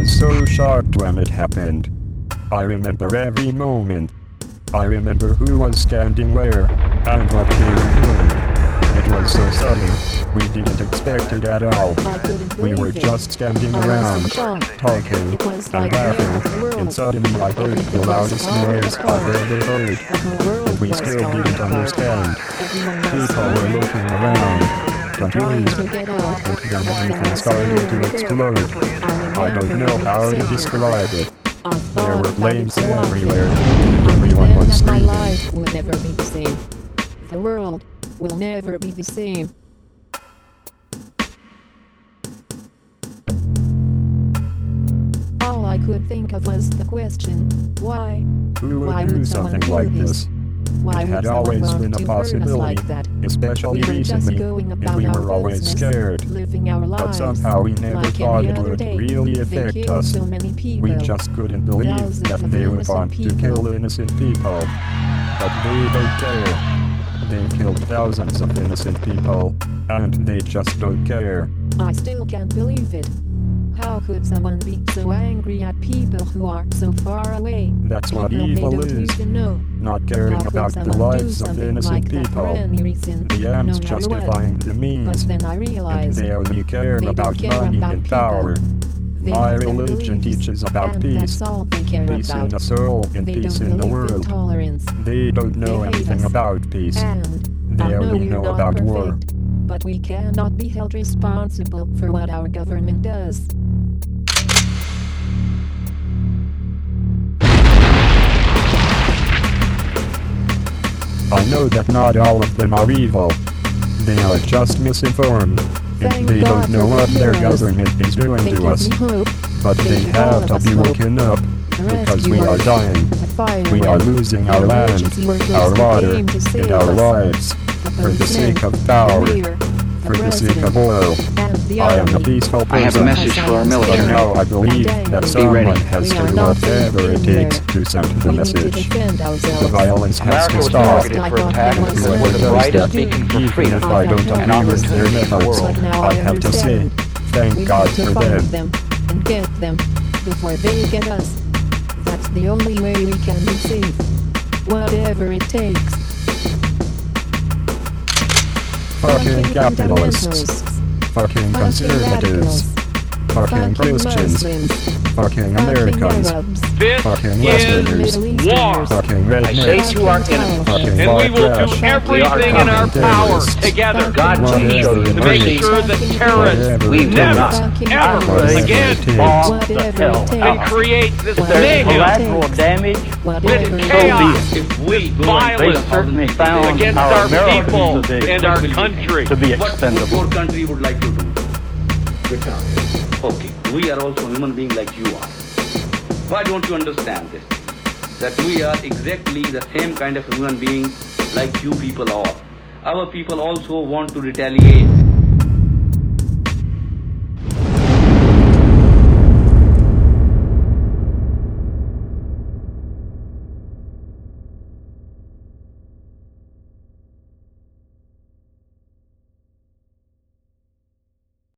was so shocked when it happened. I remember every moment. I remember who was standing where, and what they were doing. It was so sudden, we didn't expect it at all. We were just standing around, talking, and laughing, and suddenly I heard the loudest noise I've ever heard. And we still didn't understand. People were looking around, confused, and then everything started to explode. I don't know how to describe it. There were flames everywhere. Everyone was screaming. Life will never be the same. The world will never be the same. All I could think of was the question, why? Who would do something like this? Why It had would someone always want been a to hurt us possibility, like that? especially We were just recently, going and about we our were always business, scared. living our lives. But somehow we never like thought any it other would day. really They affect killed us. so many people. We just couldn't believe Thousands that of they would innocent want to people. kill innocent people. But they don't care. They killed thousands of innocent people, and they just don't care. I still can't believe it. How could someone be so angry at people who are so far away? That's what People evil they don't is. even know. Not caring How could about the someone do lives of something innocent like that for people. any reason, The no ends matter justifying what? the But means, then I and realized they only care they about don't care money about and people. power. They My have their religion beliefs, teaches about and peace. that's all they care Peace in about. the soul and They peace don't in the believe in world. tolerance. They don't know They hate anything us. about peace. And They I know only we're know not about war. perfect, but we cannot be held responsible for what our government does. I know that not all of them are evil. They are just misinformed, and Thank they God don't know for what their heroes. government is doing They to give us. me hope. But They they give all have of to us be hope. woken up, The because we are rescuers, dying. the firemen, We are losing our the land, emergency workers our who water, came to save and our us, lives, the for the sake policemen, of power, the mayor, for the sake of president, oil. and the I am a army. peaceful I have a person. message for our But military. now I believe that someone ready. has We to are do not whatever it safe in takes there. to send the We need to message. defend The ourselves. violence has America to was stop. targeted for attack And because Whoever we're the does brightest that, beacon for even freedom if I don't and agree with their opportunity for the methods, world. But now I have to say, understand. thank We God need to for find them. them and get them before they get us. That's the only way we can be safe. Whatever it takes. Fucking capitalists. fundamentalists, Fucking fucking conservatives. radicals, Fucking Christians. Muslims, Fucking fucking Americans. Arabs, This Fucking is Westerners. Middle war, Easterners, Fucking I say rednecks. to our enemies, Fucking and white we will do trash. everything in our fucking power terrorists. together God Whatever please show it you to make takes. sure that terrorists Whatever we it will never, not fucking ever Whatever again it takes. bomb the Whatever hell it can out. takes. create this If there's mayhem, collateral damage, this Whatever it chaos, takes. this they violence certainly found against our our American people today and our country. to be What expendable. your country would like to do? Okay, we are also human beings like you are. Why don't you understand this? That we are exactly the same kind of human beings like you people are. Our people also want to retaliate